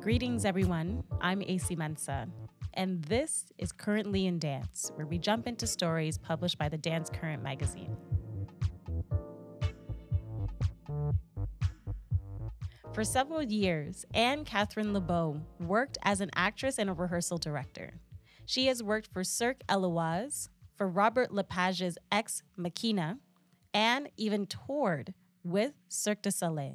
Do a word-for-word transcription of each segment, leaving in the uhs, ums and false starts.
Greetings, everyone. I'm A C Mansa, and this is Currently in Dance, where we jump into stories published by the Dance Current magazine. For several years, Anne Catherine LeBeau worked as an actress and a rehearsal director. She has worked for Cirque Eloise, for Robert Lepage's Ex Machina, and even toured with Cirque du Soleil.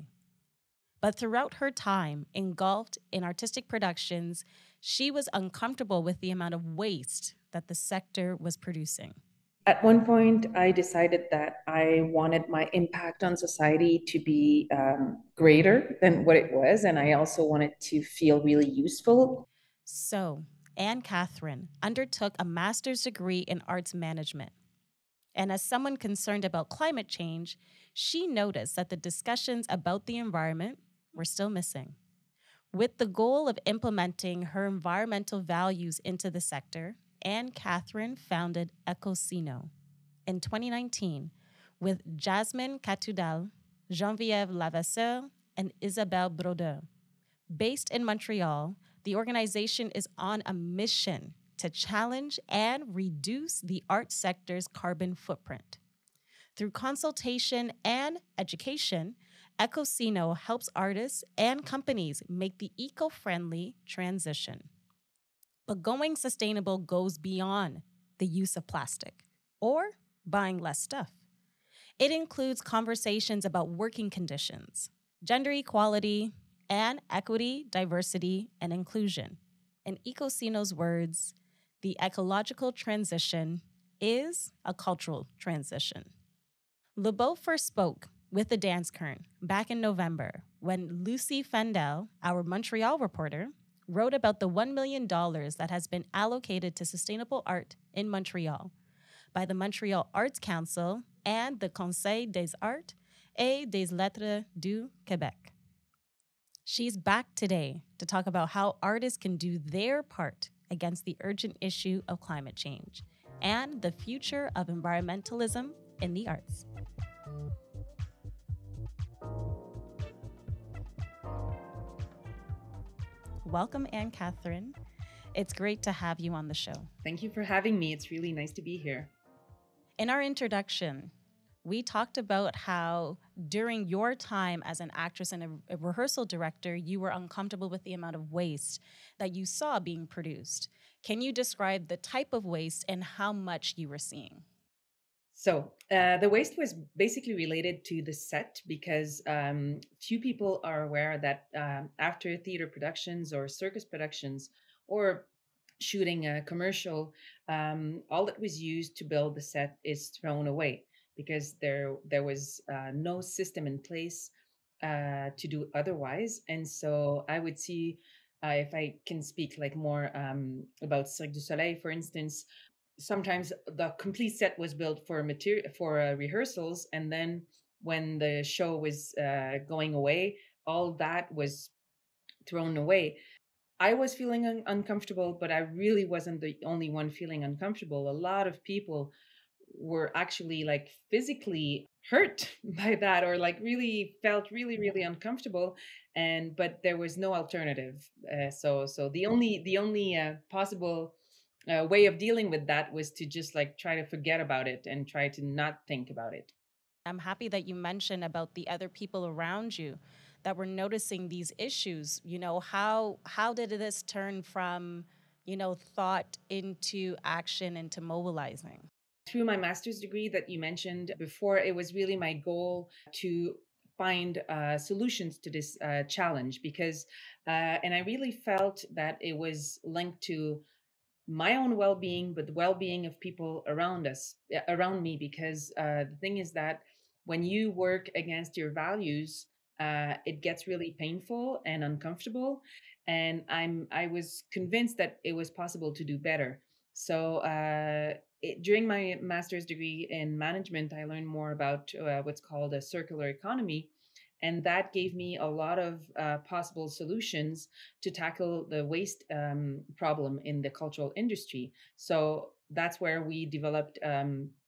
But throughout her time engulfed in artistic productions, she was uncomfortable with the amount of waste that the sector was producing. At one point, I decided that I wanted my impact on society to be um, greater than what it was, and I also wanted to feel really useful. So, Anne Catherine undertook a master's degree in arts management. And as someone concerned about climate change, she noticed that the discussions about the environment were still missing. With the goal of implementing her environmental values into the sector, Anne Catherine founded Ecosino in twenty nineteen with Jasmine Catoudal, Geneviève Lavasseur, and Isabelle Brodeur. Based in Montreal, the organization is on a mission to challenge and reduce the art sector's carbon footprint. Through consultation and education, Ecosino helps artists and companies make the eco-friendly transition. But going sustainable goes beyond the use of plastic or buying less stuff. It includes conversations about working conditions, gender equality, and equity, diversity, and inclusion. In Ecosino's words, the ecological transition is a cultural transition. LeBeau first spoke with the Dance Current back in November when Lucy Fendel, our Montreal reporter, wrote about the one million dollars that has been allocated to sustainable art in Montreal by the Montreal Arts Council and the Conseil des Arts et des Lettres du Québec. She's back today to talk about how artists can do their part against the urgent issue of climate change and the future of environmentalism in the arts. Welcome, Anne Catherine. It's great to have you on the show. Thank you for having me. It's really nice to be here. In our introduction, we talked about how during your time as an actress and a, a rehearsal director, you were uncomfortable with the amount of waste that you saw being produced. Can you describe the type of waste and how much you were seeing? So uh, the waste was basically related to the set because um, few people are aware that uh, after theater productions or circus productions or shooting a commercial, um, all that was used to build the set is thrown away because there there was uh, no system in place uh, to do otherwise. And so I would see, uh, if I can speak like more um, about Cirque du Soleil, for instance, sometimes the complete set was built for material for uh, rehearsals, and then when the show was uh, going away, all that was thrown away. I was feeling un- uncomfortable, but I really wasn't the only one feeling uncomfortable. A lot of people were actually like physically hurt by that, or like really felt really really uncomfortable, and but there was no alternative. Uh, so so the only the only uh, possible uh, way of dealing with that was to just like try to forget about it and try to not think about it. I'm happy that you mentioned about the other people around you that were noticing these issues. You know, how how did this turn from, you know, thought into action, into mobilizing? Through my master's degree that you mentioned before, it was really my goal to find uh, solutions to this uh, challenge because, uh, and I really felt that it was linked to my own well-being, but the well-being of people around us, uh, around me. Because uh, the thing is that when you work against your values, uh, it gets really painful and uncomfortable. And I'm I was convinced that it was possible to do better. So uh, it, during my master's degree in management, I learned more about uh, what's called a circular economy. And that gave me a lot of uh, possible solutions to tackle the waste um, problem in the cultural industry. So that's where we developed um,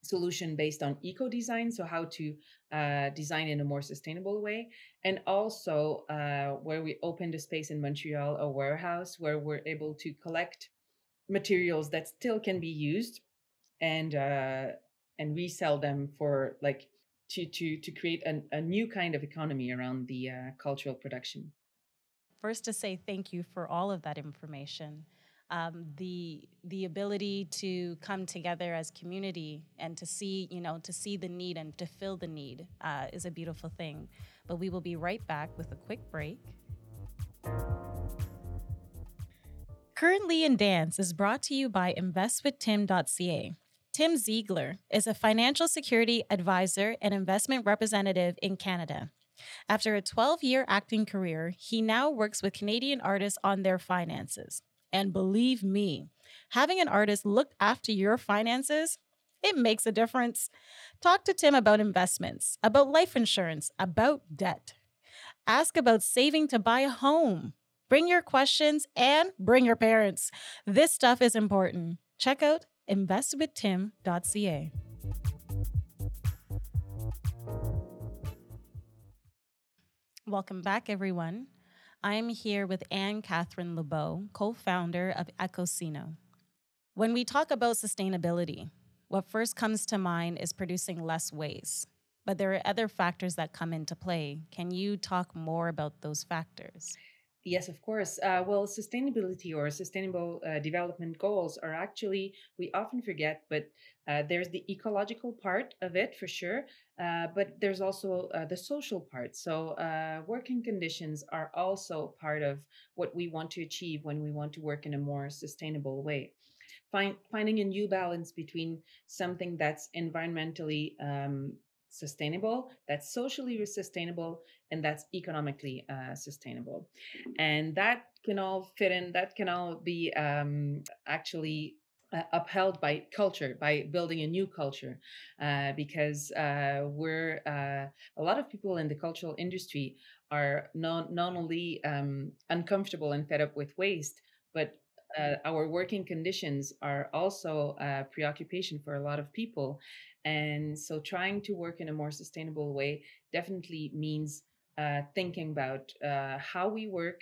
solution based on eco design, so how to uh, design in a more sustainable way. And also, uh, where we opened a space in Montreal, a warehouse where we're able to collect materials that still can be used and uh, and resell them for like to to to create an, a new kind of economy around the uh, cultural production. First, to say thank you for all of that information. Um, the the ability to come together as community and to see, you know, to see the need and to fill the need uh, is a beautiful thing. But we will be right back with a quick break. Currently in Dance is brought to you by invest with tim dot c a. Tim Ziegler is a financial security advisor and investment representative in Canada. After a twelve-year acting career, he now works with Canadian artists on their finances. And believe me, having an artist look after your finances, it makes a difference. Talk to Tim about investments, about life insurance, about debt. Ask about saving to buy a home. Bring your questions and bring your parents. This stuff is important. Check out invest with tim dot c a. Welcome back, everyone. I am here with Anne-Catherine Lebeau, co-founder of Ecosino. When we talk about sustainability, what first comes to mind is producing less waste. But there are other factors that come into play. Can you talk more about those factors? Yes, of course. Uh, well, sustainability or sustainable uh, development goals are actually, we often forget, but uh, there's the ecological part of it for sure. Uh, but there's also uh, the social part. So, uh, working conditions are also part of what we want to achieve when we want to work in a more sustainable way. Find, finding a new balance between something that's environmentally um, sustainable, that's socially sustainable, and that's economically uh, sustainable. And that can all fit in, that can all be um, actually uh, upheld by culture, by building a new culture, uh, because uh, we're uh, a lot of people in the cultural industry are not not only um, uncomfortable and fed up with waste, but uh, our working conditions are also a preoccupation for a lot of people. And so trying to work in a more sustainable way definitely means uh, thinking about uh, how we work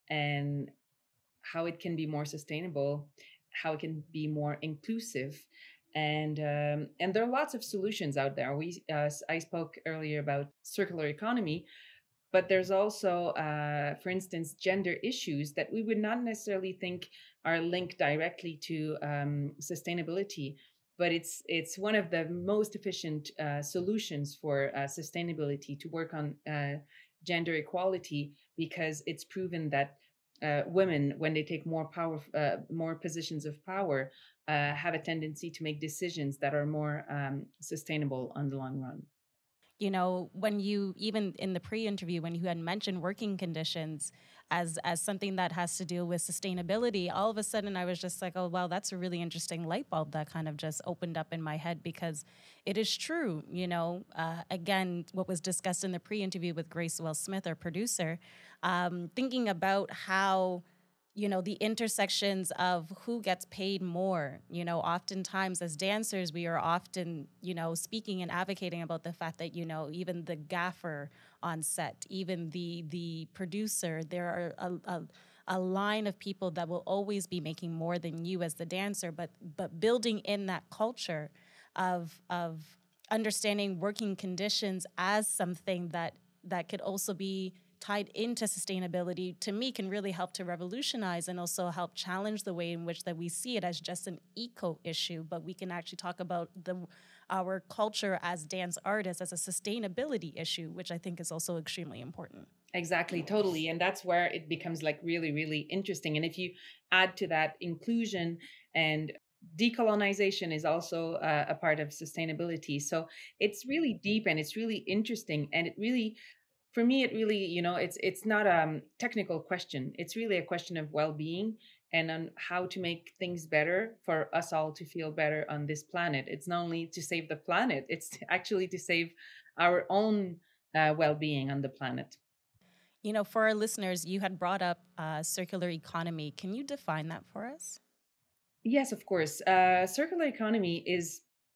and how it can be more sustainable, how it can be more inclusive. And um, and there are lots of solutions out there. We uh, I spoke earlier about circular economy, but there's also, uh, for instance, gender issues that we would not necessarily think are linked directly to um, sustainability. But it's it's one of the most efficient uh, solutions for uh, sustainability to work on uh, gender equality, because it's proven that uh, women, when they take more power, uh, more positions of power, uh, have a tendency to make decisions that are more um, sustainable on the long run. You know, when you, even in the pre-interview, when you had mentioned working conditions as as something that has to do with sustainability, all of a sudden I was just like, oh, wow, that's a really interesting light bulb that kind of just opened up in my head, because it is true. You know, uh, again, what was discussed in the pre-interview with Grace Wells Smith, our producer, um, thinking about how, you know, the intersections of who gets paid more. You know, oftentimes as dancers, we are often, you know, speaking and advocating about the fact that, you know, even the gaffer on set, even the the producer, there are a, a, a line of people that will always be making more than you as the dancer, but but building in that culture of of understanding working conditions as something that that could also be tied into sustainability, to me, can really help to revolutionize and also help challenge the way in which that we see it as just an eco issue, but we can actually talk about the our culture as dance artists as a sustainability issue, which I think is also extremely important. Exactly, totally. And that's where it becomes like really, really interesting. And if you add to that inclusion and decolonization is also uh, a part of sustainability. So it's really deep and it's really interesting. And it really, for me, it really, you know, it's it's not a technical question. It's really a question of well-being and on how to make things better for us all to feel better on this planet. It's not only to save the planet, it's actually to save our own uh, well-being on the planet. You know, for our listeners, you had brought up uh, circular economy. Can you define that for us? Yes, of course. Uh, circular economy is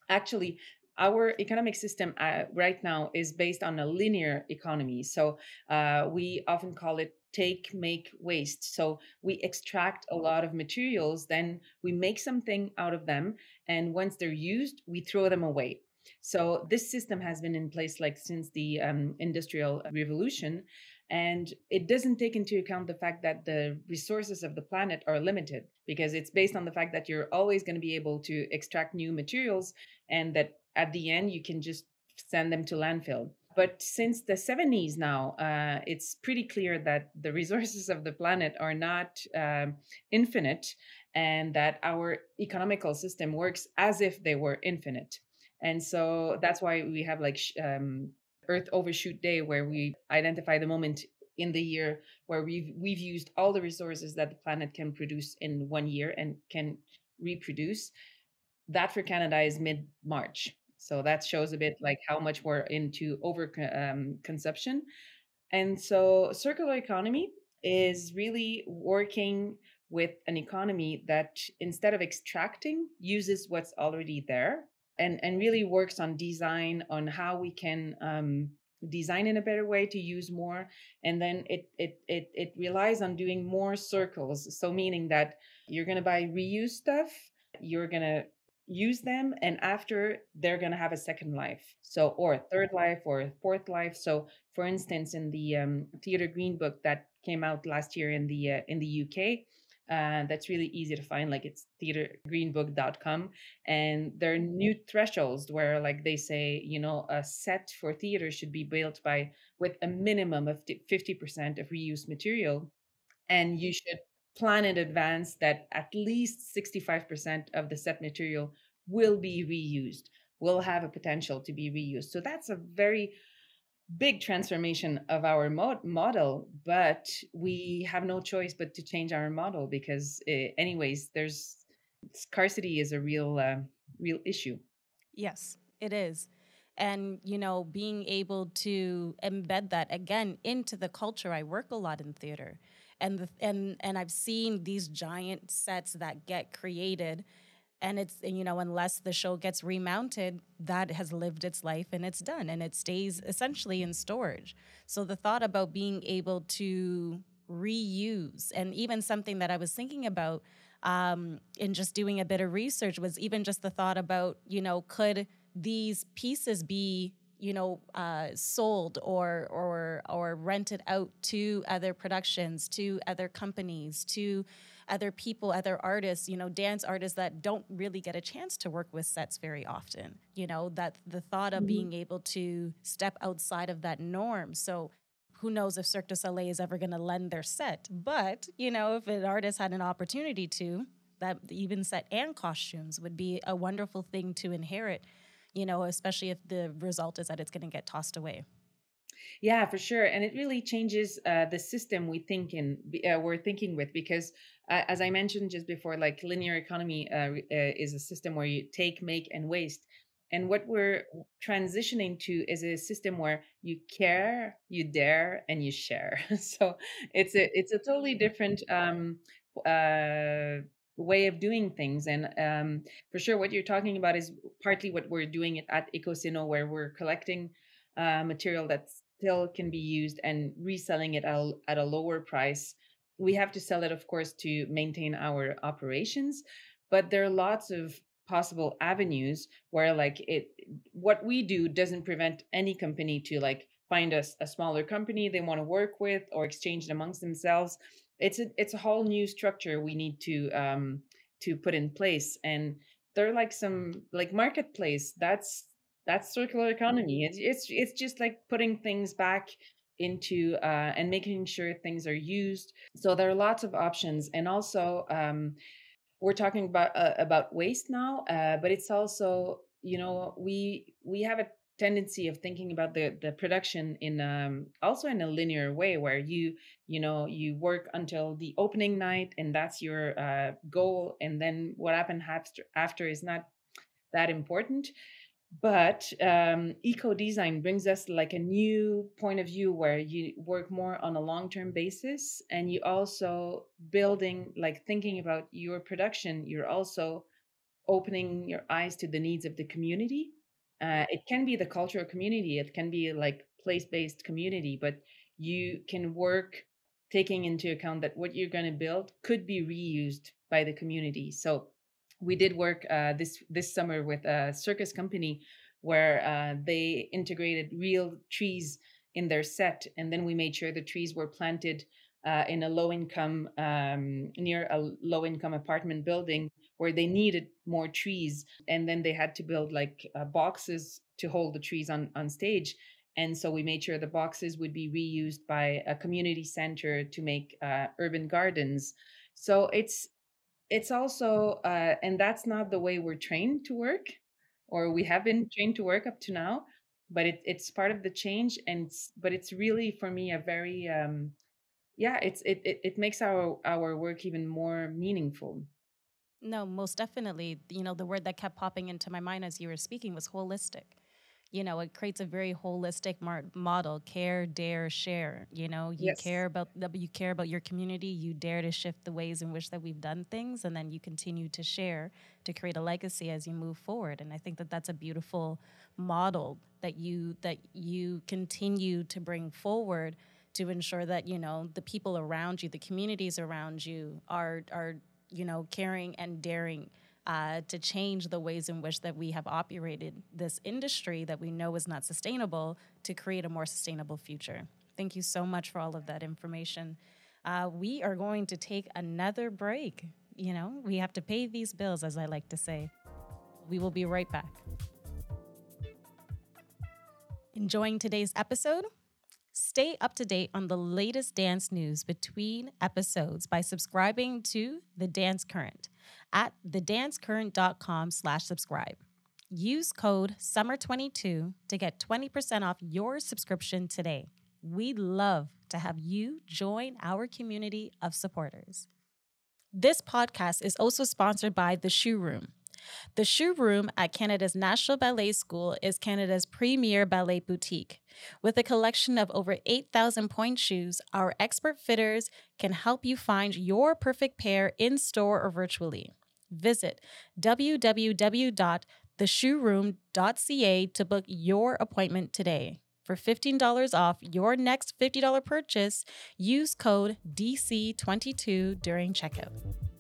Actually, our economic system uh, right now is based on a linear economy. So uh, we often call it take, make, waste. So we extract a lot of materials, then we make something out of them. And once they're used, we throw them away. So this system has been in place like since the um, Industrial Revolution. And it doesn't take into account the fact that the resources of the planet are limited, because it's based on the fact that you're always going to be able to extract new materials, and that at the end you can just send them to landfill. But since the seventies now, uh, it's pretty clear that the resources of the planet are not um, infinite, and that our economical system works as if they were infinite. And so that's why we have like sh- um, Earth Overshoot Day, where we identify the moment in the year where we've we've used all the resources that the planet can produce in one year and can reproduce. That for Canada is mid March. So that shows a bit like how much we're into over um, consumption. And so circular economy is really working with an economy that instead of extracting uses what's already there, and and really works on design, on how we can um, design in a better way to use more. And then it it it it relies on doing more circles, so meaning that you're going to buy reuse stuff, you're going to use them, and after they're going to have a second life, so, or a third life, or a fourth life. So for instance, in the um, Theatre Green Book that came out last year in the uh, in the U K, uh, that's really easy to find. Like it's theatre green book dot com, and there are new thresholds where, like, they say, you know, a set for theater should be built by with a minimum of fifty percent of reused material, and you should plan in advance that at least sixty-five percent of the set material will be reused, will have a potential to be reused. So that's a very big transformation of our mod- model, but we have no choice but to change our model because, uh, anyways, there's scarcity is a real, uh, real issue. Yes, it is. And, you know, being able to embed that again into the culture. I work a lot in theater. And the, and and I've seen these giant sets that get created, and it's, and, you know, unless the show gets remounted, that has lived its life and it's done, and it stays essentially in storage. So the thought about being able to reuse, and even something that I was thinking about um, in just doing a bit of research, was even just the thought about, you know, could these pieces be, you know, uh, sold or or or rented out to other productions, to other companies, to other people, other artists, you know, dance artists that don't really get a chance to work with sets very often. You know, that the thought of Mhm. being able to step outside of that norm. So who knows if Cirque du Soleil is ever going to lend their set. But, you know, if an artist had an opportunity to, that even set and costumes would be a wonderful thing to inherit, you know, especially if the result is that it's going to get tossed away. Yeah, for sure, and it really changes uh, the system we think in. Uh, we're thinking with, because, uh, as I mentioned just before, like linear economy uh, re- uh, is a system where you take, make, and waste. And what we're transitioning to is a system where you care, you dare, and you share. So it's a it's a totally different um, uh, way of doing things. And um, for sure, what you're talking about is partly what we're doing at, at Ecosino, where we're collecting uh, material that still can be used and reselling it at a, at a lower price. We have to sell it, of course, to maintain our operations, but there are lots of possible avenues where, like, it what we do doesn't prevent any company to, like, find us a smaller company they want to work with or exchange it amongst themselves. It's a it's a whole new structure we need to um to put in place. And there are like some, like, marketplace. That's that's circular economy. It's it's it's just like putting things back into, uh, and making sure things are used. So there are lots of options. And also, um, we're talking about uh, about waste now, uh, but it's also, you know, we we have a tendency of thinking about the the production in, um, also in a linear way, where you you know you work until the opening night, and that's your uh, goal, and then what happened after after is not that important. But um, eco design brings us like a new point of view, where you work more on a long term basis, and you also building, like, thinking about your production. You're also opening your eyes to the needs of the community. Uh, it can be the cultural community, it can be like place-based community, but you can work taking into account that what you're going to build could be reused by the community. So we did work uh, this this summer with a circus company where uh, they integrated real trees in their set, and then we made sure the trees were planted uh, in a low income um, near a low income apartment building where they needed more trees, and then they had to build like uh, boxes to hold the trees on on stage. And so we made sure the boxes would be reused by a community center to make uh, urban gardens. So it's it's also uh, and that's not the way we're trained to work, or we have been trained to work up to now, but it, it's part of the change. And it's, but it's really for me a very um, yeah, it's it, it it makes our our work even more meaningful. No, most definitely. You know, the word that kept popping into my mind as you were speaking was holistic. You know, it creates a very holistic mar- model: care, dare, share. You know, you Yes. care about the, you care about your community, you dare to shift the ways in which that we've done things, and then you continue to share to create a legacy as you move forward. And I think that that's a beautiful model that you that you continue to bring forward to ensure that, you know, the people around you, the communities around you are are you know, caring and daring uh, to change the ways in which that we have operated this industry that we know is not sustainable, to create a more sustainable future. Thank you so much for all of that information. Uh, we are going to take another break. You know, we have to pay these bills, as I like to say. We will be right back. Enjoying today's episode? Stay up to date on the latest dance news between episodes by subscribing to The Dance Current at thedancecurrent.com slash subscribe. Use code summer twenty-two to get twenty percent off your subscription today. We'd love to have you join our community of supporters. This podcast is also sponsored by The Shoe Room. The Shoe Room at Canada's National Ballet School is Canada's premier ballet boutique. With a collection of over eight thousand pointe shoes, our expert fitters can help you find your perfect pair in store or virtually. Visit w w w dot the shoe room dot c a to book your appointment today. For fifteen dollars off your next fifty dollars purchase, use code D C twenty-two during checkout.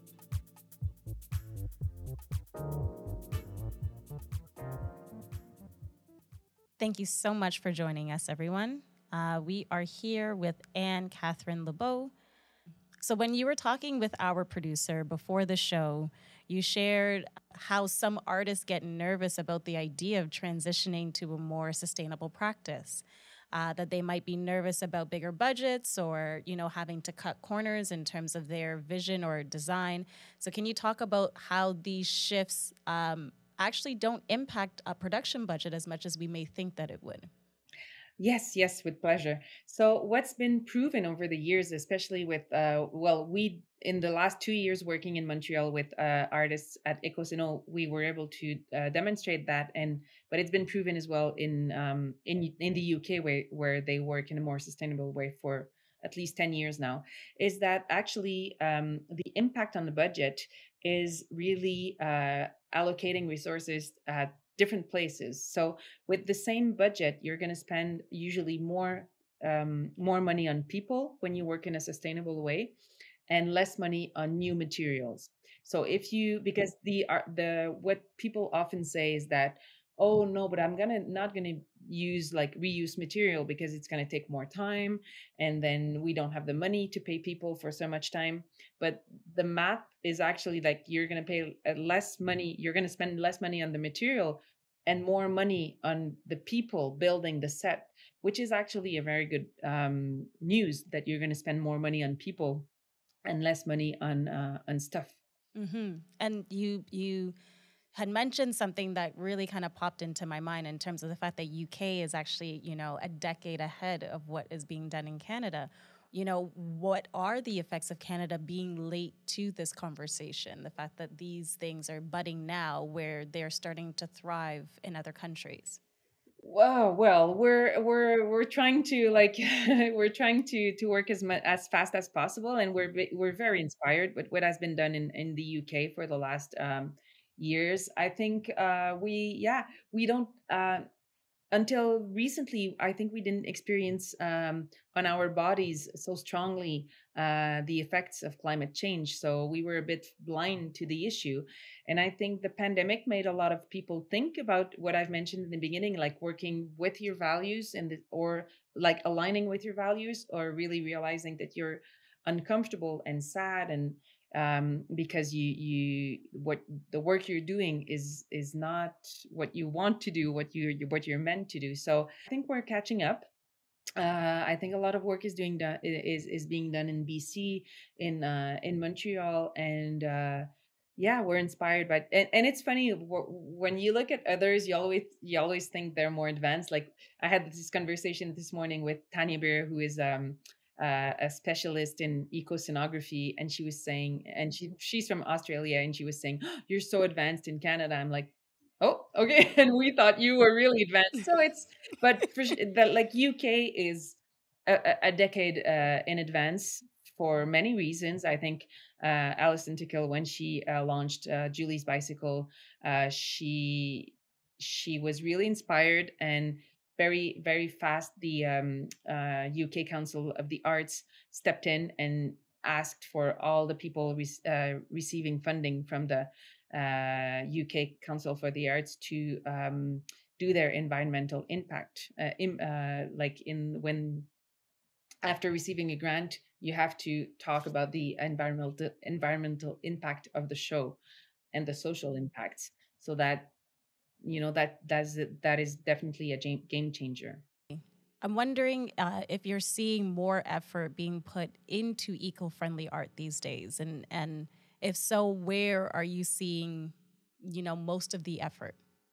Thank you so much for joining us, everyone. Uh, we are here with Anne-Catherine Lebeau. So when you were talking with our producer before the show, you shared how some artists get nervous about the idea of transitioning to a more sustainable practice, uh, that they might be nervous about bigger budgets or, you know, having to cut corners in terms of their vision or design. So can you talk about how these shifts um, actually don't impact a production budget as much as we may think that it would? Yes, yes, with pleasure. So, what's been proven over the years, especially with, uh, well, we, in the last two years working in Montreal with uh, artists at Ecosino, we were able to uh, demonstrate that. And, but it's been proven as well in, um, in, in the U K, where, where they work in a more sustainable way for at least ten years now, is that actually um, the impact on the budget is really uh, allocating resources at different places. So, with the same budget, you're going to spend usually more um, more money on people when you work in a sustainable way, and less money on new materials. So if you, because the are the what people often say is that, oh no, but I'm gonna not gonna use like reuse material because it's gonna take more time, and then we don't have the money to pay people for so much time. But the math is actually like you're gonna pay uh, less money, you're gonna spend less money on the material and more money on the people building the set, which is actually a very good um, news, that you're going to spend more money on people and less money on uh, on stuff. Mm-hmm. And you you had mentioned something that really kind of popped into my mind in terms of the fact that U K is actually, you know, a decade ahead of what is being done in Canada. You know, what are the effects of Canada being late to this conversation? The fact that these things are budding now where they're starting to thrive in other countries. Wow, well, we're we're we're trying to like we're trying to to work as much as fast as possible, and we're ve- we're very inspired with what has been done in in the U K for the last um years. I think uh, we, yeah, we don't. Uh, until recently, I think we didn't experience um, on our bodies so strongly uh, the effects of climate change. So we were a bit blind to the issue. And I think the pandemic made a lot of people think about what I've mentioned in the beginning, like working with your values and the, or like aligning with your values, or really realizing that you're uncomfortable and sad, and um, because you you what the work you're doing is is not what you want to do, what you what you're meant to do. So I think we're catching up. uh, I think a lot of work is doing done is is being done in B C, in uh, in Montreal, and uh, yeah, we're inspired by. And, and it's funny wh- when you look at others, you always you always think they're more advanced. Like I had this conversation this morning with Tanya Beer, who is um, uh, a specialist in ecocenography, and she was saying, and she she's from Australia, and she was saying, "Oh, you're so advanced in Canada." I'm like, oh, okay, and we thought you were really advanced. So it's but for su- the like U K is a, a a decade uh, in advance for many reasons. I think uh, Alison Tickle, when she uh, launched uh, Julie's Bicycle, uh, she she was really inspired, and very very fast the um, uh, U K Council of the Arts stepped in and asked for all the people re- uh, receiving funding from the uh, U K Council for the Arts to um, do their environmental impact. Uh, in, uh, like in when after receiving a grant, you have to talk about the environmental environmental impact of the show and the social impacts. So that you know that that's that is definitely a game game changer. I'm wondering uh, if you're seeing more effort being put into eco-friendly art these days, and and if so, where are you seeing, you know, most of the effort?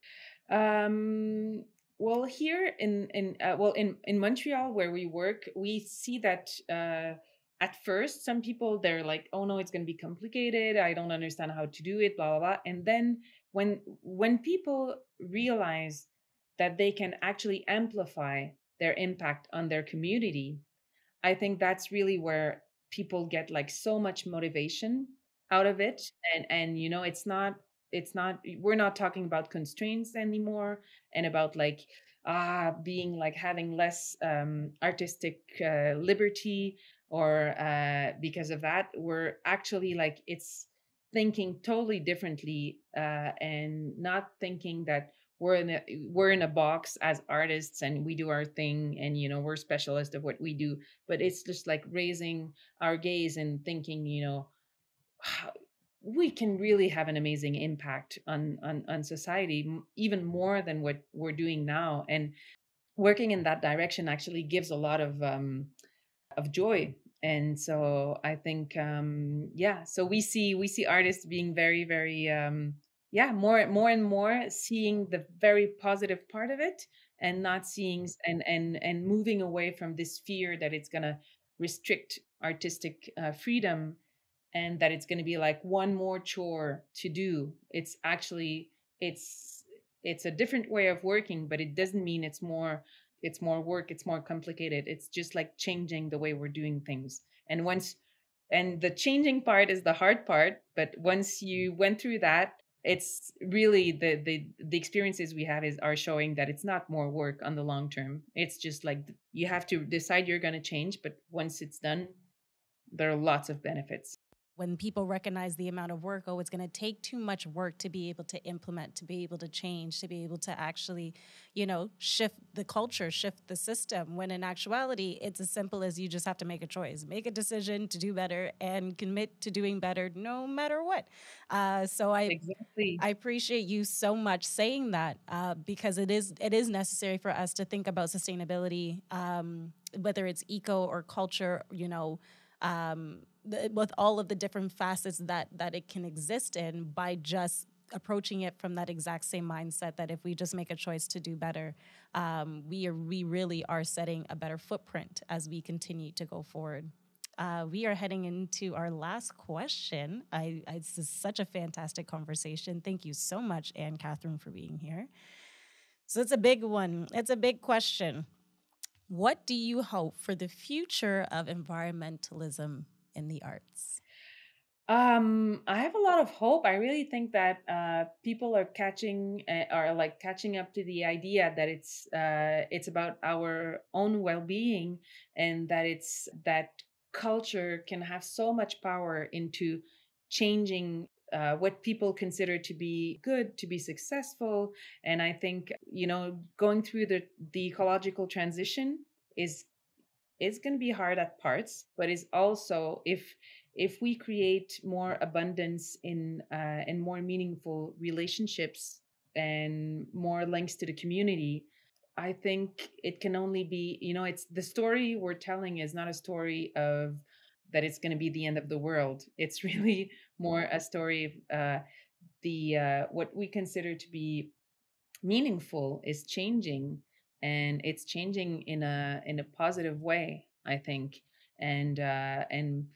Um, well, here in in uh, well in in Montreal where we work, we see that uh, at first some people they're like, "Oh no, it's going to be complicated. I don't understand how to do it." Blah blah blah. And then when when people realize that they can actually amplify their impact on their community, I think that's really where people get like so much motivation out of it. And and you know, it's not it's not we're not talking about constraints anymore, and about like ah being like having less um artistic uh, liberty, or uh because of that we're actually like it's thinking totally differently, uh and not thinking that we're in a we're in a box as artists and we do our thing, and you know we're specialists of what we do. But it's just like raising our gaze and thinking, you know, how, we can really have an amazing impact on on on society, m- even more than what we're doing now. And working in that direction actually gives a lot of um of joy. And so I think um yeah, so we see we see artists being very very um yeah, more more and more seeing the very positive part of it, and not seeing s- and and and moving away from this fear that it's going to restrict artistic uh, freedom, and that it's going to be like one more chore to do. It's actually it's it's a different way of working, but it doesn't mean it's more it's more work, it's more complicated. It's just like changing the way we're doing things. And once and the changing part is the hard part, but once you went through that, it's really the the the experiences we have is are showing that it's not more work on the long term. It's just like you have to decide you're going to change, but once it's done, there are lots of benefits. When people recognize the amount of work, oh, it's going to take too much work to be able to implement, to be able to change, to be able to actually, you know, shift the culture, shift the system. When in actuality, it's as simple as you just have to make a choice, make a decision to do better, and commit to doing better no matter what. Uh, so I, Exactly. I appreciate you so much saying that, uh, because it is it is necessary for us to think about sustainability, um, whether it's eco or culture, you know, um, th- with all of the different facets that that it can exist in, by just approaching it from that exact same mindset that if we just make a choice to do better, um, we are we really are setting a better footprint as we continue to go forward. Uh, we are heading into our last question. I, I, this is such a fantastic conversation. Thank you so much, Anne Catherine, for being here. So it's a big one. It's a big question. What do you hope for the future of environmentalism in the arts? Um, I have a lot of hope. I really think that uh, people are catching uh, are like catching up to the idea that it's uh, it's about our own well-being, and that it's that culture can have so much power into changing uh, what people consider to be good, to be successful. And I think, you know, going through the the ecological transition is it's going to be hard at parts, but is also, if if we create more abundance in uh, and more meaningful relationships and more links to the community, I think it can only be, you know, it's the story we're telling is not a story of that it's going to be the end of the world. It's really more a story of uh, the uh, what we consider to be meaningful is changing, and it's changing in a in a positive way, I think. And uh and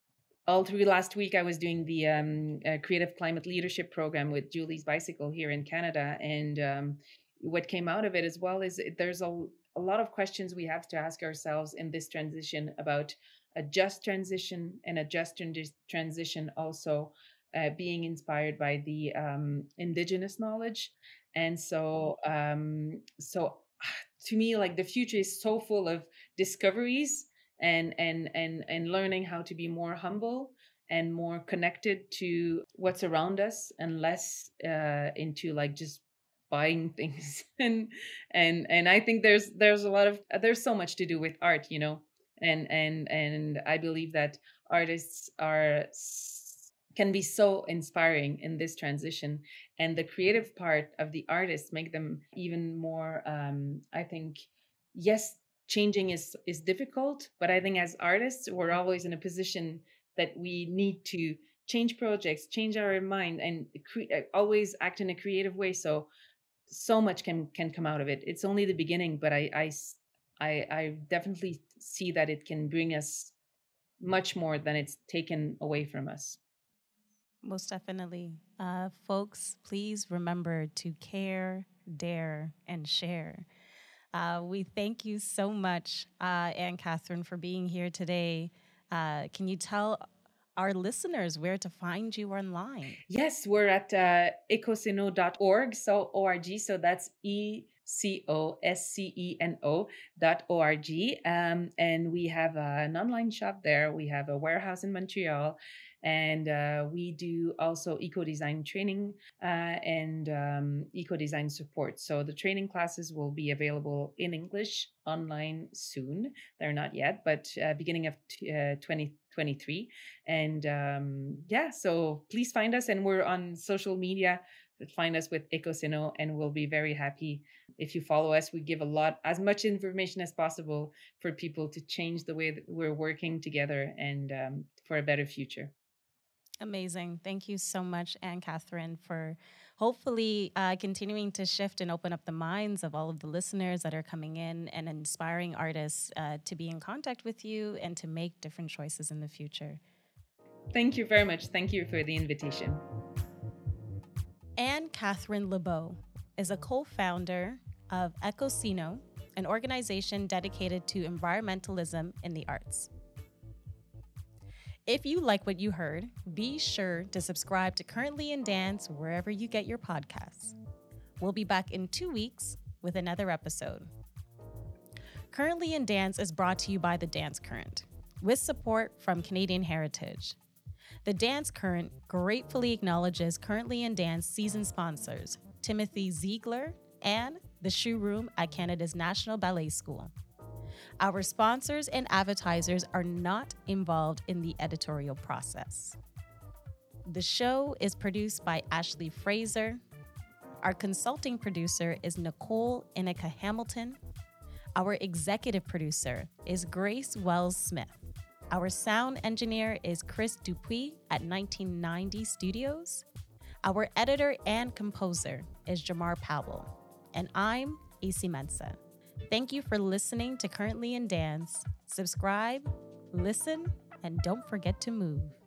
all through last week I was doing the um uh, creative climate leadership program with Julie's Bicycle here in Canada. And um what came out of it as well is it- there's a, a lot of questions we have to ask ourselves in this transition about a just transition, and a just trans- transition also uh, being inspired by the um, indigenous knowledge. And so um so to me, like, the future is so full of discoveries, and and and and learning how to be more humble and more connected to what's around us, and less uh into like just buying things. and and and I think there's there's a lot of there's so much to do with art, you know. And and and I believe that artists are s- can be so inspiring in this transition, and the creative part of the artists make them even more, um I think, yes, changing is is difficult, but I think as artists we're always in a position that we need to change projects, change our mind, and cre- uh, always act in a creative way. So so much can can come out of it. It's only the beginning, but I I s- I I definitely see that it can bring us much more than it's taken away from us. Most definitely. Uh, folks, please remember to care, dare, and share. Uh, we thank you so much, uh, Anne Catherine, for being here today. Uh, can you tell our listeners where to find you online? Yes, we're at uh, ecosceno dot org, so O R G, so that's E C O S C E N O dot O R G. Um, and we have uh, an online shop there. We have a warehouse in Montreal, and uh, we do also eco design training uh, and um, eco design support. So the training classes will be available in English online soon. They're not yet, but uh, beginning of t- uh, twenty twenty-three. And um, yeah, so please find us, and we're on social media. Find us with Ecosino, and we'll be very happy if you follow us. We give a lot, as much information as possible for people to change the way that we're working together, and um, for a better future. Amazing. Thank you so much, Anne Catherine, for hopefully uh, continuing to shift and open up the minds of all of the listeners that are coming in, and inspiring artists uh, to be in contact with you and to make different choices in the future. Thank you very much. Thank you for the invitation. Anne Catherine LeBeau is a co-founder of Ecosino, an organization dedicated to environmentalism in the arts. If you like what you heard, be sure to subscribe to Currently in Dance wherever you get your podcasts. We'll be back in two weeks with another episode. Currently in Dance is brought to you by the Dance Current, with support from Canadian Heritage. The Dance Current gratefully acknowledges Currently in Dance season sponsors, Timothy Ziegler and the Shoe Room at Canada's National Ballet School. Our sponsors and advertisers are not involved in the editorial process. The show is produced by Ashley Fraser. Our consulting producer is Nicole Inica Hamilton. Our executive producer is Grace Wells Smith. Our sound engineer is Chris Dupuis at nineteen ninety Studios. Our editor and composer is Jamar Powell. And I'm Isi Mensa. Thank you for listening to Currently in Dance. Subscribe, listen, and don't forget to move.